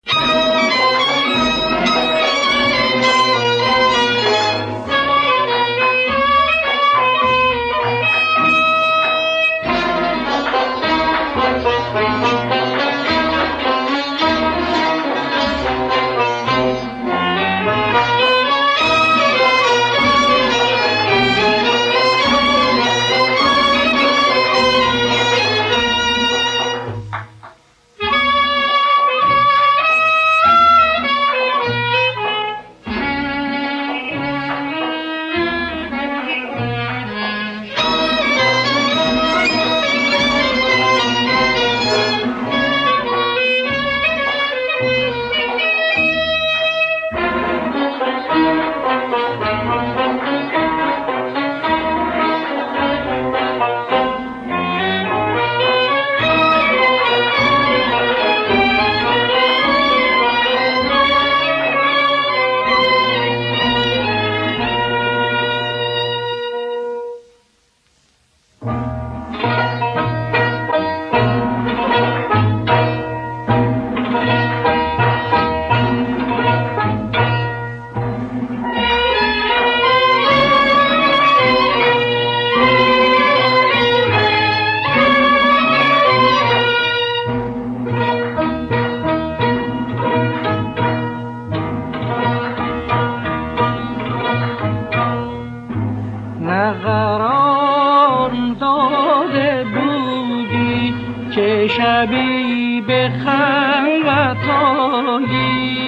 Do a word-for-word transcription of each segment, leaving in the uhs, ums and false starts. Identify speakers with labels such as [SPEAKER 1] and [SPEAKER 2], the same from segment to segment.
[SPEAKER 1] شبی به خلوت آیی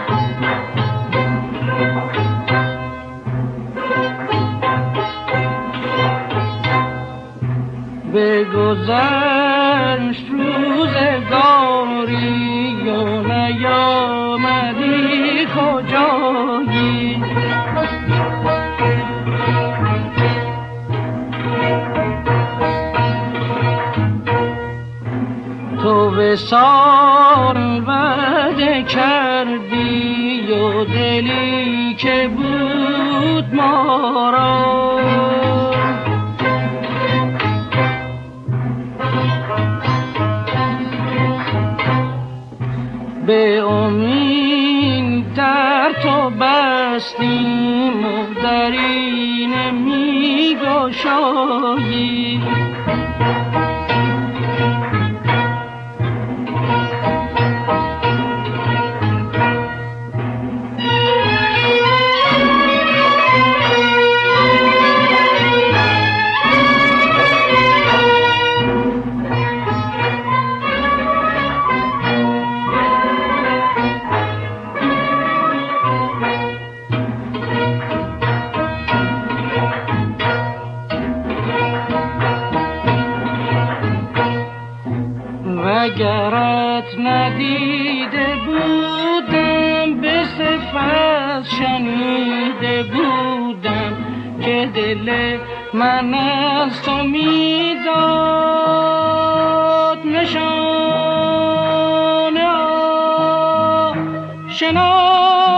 [SPEAKER 1] به گذشت روزگاری و نیامدی کجایی تو وصال وعده کردی و دلی که بود ما را به امید در تو بستیم و دری نمی گشایی اگرت ندیده بودم به صفت شنیده بودم که دل من از تو میداد نشانه آشنایی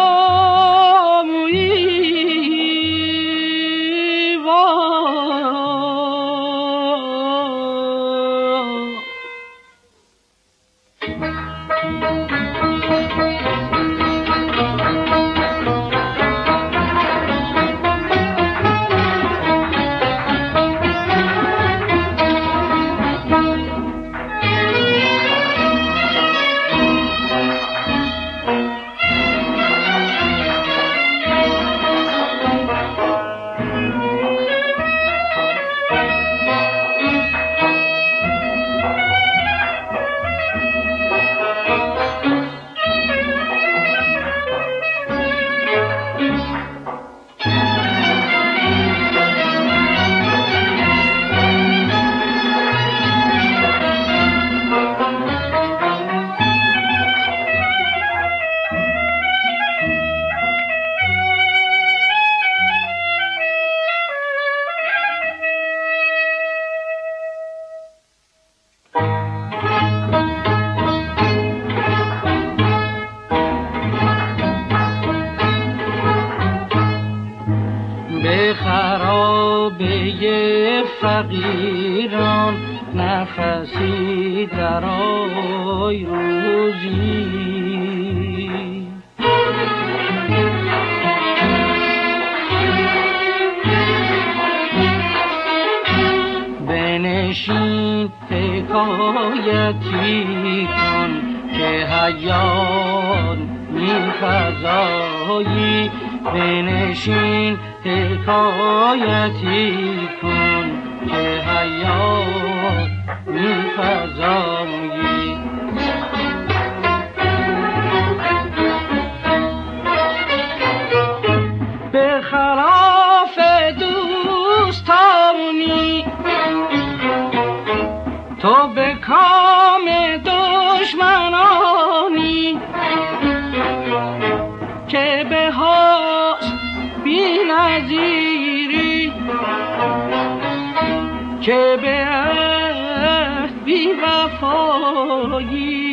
[SPEAKER 1] به خرابه فقیران نفسی درآی روزی حکایتی کن که حیات می‌فزایی، بنشین حکایتی کن که حیات می‌فزایی. به خلاف دوستانی تو به کام دشمنانی، که به هاست بی نظیری، که به عهد بی وفایی.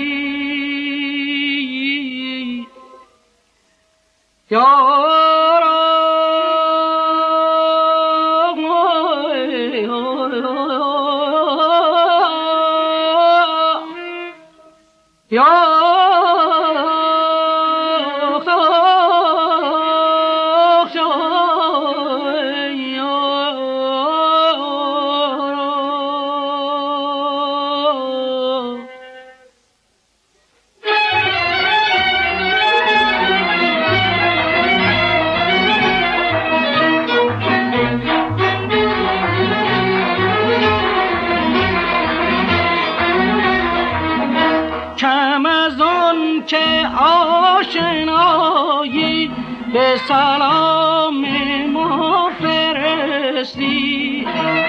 [SPEAKER 1] کم از آن که آشنایی به سلام ما فرستی،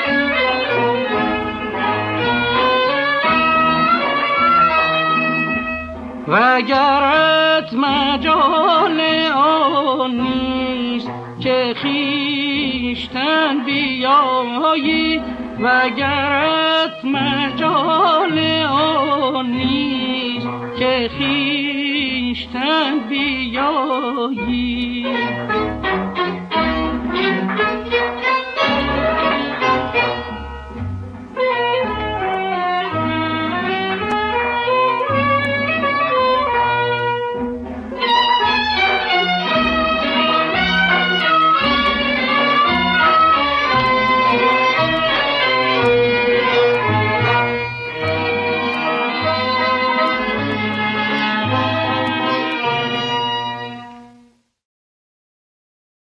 [SPEAKER 1] وگرت مجال آن نیست که خویشتن بیایی، وگرت مجال آن نیست که خویشتن بیایی.